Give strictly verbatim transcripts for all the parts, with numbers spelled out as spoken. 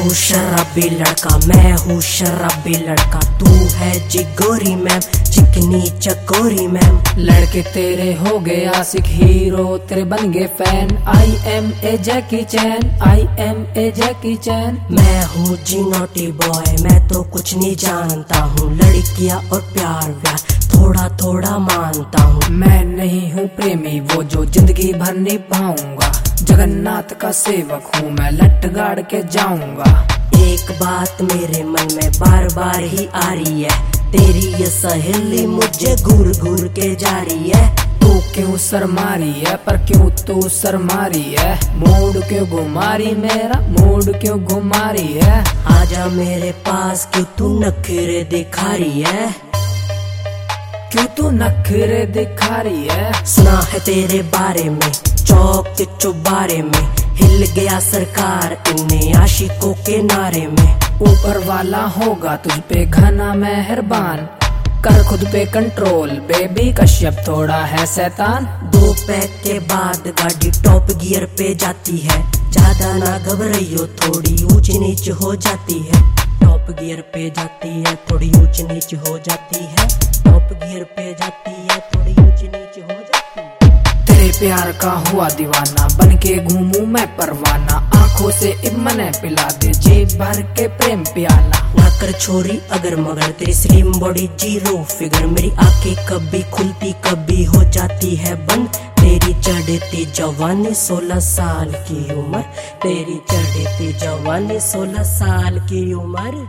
हूँ शराबी लड़का, मैं हूँ शराबी लड़का, तू है जिगोरी मैम, चिकनी चकोरी मैम। लड़के तेरे हो गए आशिक, हीरो तेरे बन गए fan. I am a Jackie Chan, I am a Jackie Chan. मैं हूँ जी नॉटी बॉय, मैं तो कुछ नहीं जानता हूँ, लड़कियाँ और प्यार व्यार थोड़ा थोड़ा मानता हूँ। मैं नहीं हूँ प्रेमी वो जो जिंदगी भर नहीं पाऊंगा, जगन्नाथ का सेवक हूँ मैं, लट गाड़ के जाऊंगा। एक बात मेरे मन में बार बार ही आ रही है, तेरी ये सहेली मुझे घूर घूर के जा रही है। तू क्यों शर्मा रही है, पर क्यों तू शर्मा रही है, मूड क्यों घुमा रही मेरा, मूड क्यों घुमा रही है। आजा मेरे पास, क्यों तू नखरे दिखा रही है, क्यों तू नखरे दिखा रही है। सुना है तेरे बारे में चौक के चौबारे में, हिल गया सरकार इन्हें आशिकों के नारे में। ऊपर वाला होगा तुझ पे घना मेहरबान, कर खुद पे कंट्रोल बेबी, कश्यप थोड़ा है शैतान। दो पैक के बाद गाड़ी टॉप गियर पे जाती है, ज्यादा ना घबराइयो थोड़ी ऊंच नीच हो जाती है। टॉप गियर पे जाती है, थोड़ी ऊंच नीच हो जाती है, टॉप गियर पे जाती है, थोड़ी ऊंच नीच हो जाती है। तेरे प्यार का हुआ दीवाना, बन के घूमू मैं परवाना, आंखों से इमने पिला दे जेब भर के प्रेम प्याला। ना कर छोरी अगर मगर, तेरी स्लिम बॉडी जीरो फिगर, मेरी आंखें कभी खुलती कभी हो जाती है बंद। तेरी चढ़ती जवानी सोलह साल की उम्र, तेरी चढ़ती जवानी सोलह साल की उम्र।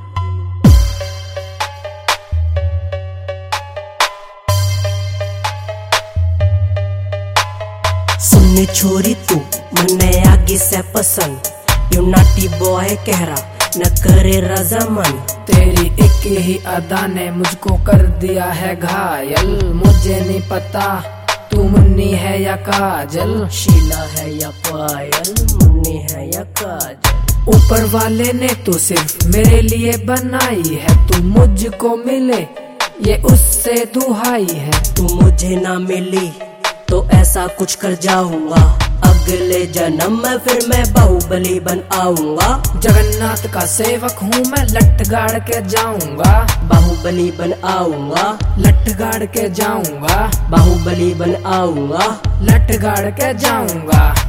सुनने छोरी तू मन्ने आगे से पसंद, यू नाटी बॉय कह रहा न करे रजामन। तेरी एक ही अदा ने मुझको कर दिया है घायल, मुझे नहीं पता तू मुन्नी है या काजल, शीला है या पायल, मुन्नी है या काजल। ऊपर वाले ने तो सिर्फ मेरे लिए बनाई है, तू मुझको मिले ये उससे दुहाई है। तू मुझे ना मिली तो ऐसा कुछ कर जाऊंगा, अगले जन्म में फिर मैं बाहुबली बन आऊंगा। जगन्नाथ का सेवक हूँ मैं, लट गाड़ के जाऊंगा, बाहुबली बन आऊंगा, लट गाड़ के जाऊंगा, बाहुबली बन आऊंगा, लट गाड़ के जाऊंगा।